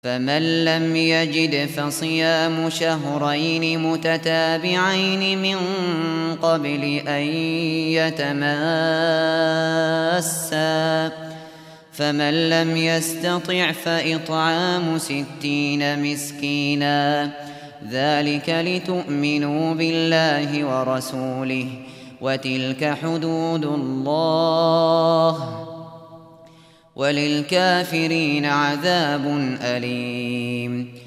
فمن لم يجد فصيام شهرين متتابعين من قبل أن يتماسا، فمن لم يستطع فإطعام 60 مسكينا، ذلك لتؤمنوا بالله ورسوله، وتلك حدود الله، وللكافرين عذاب أليم.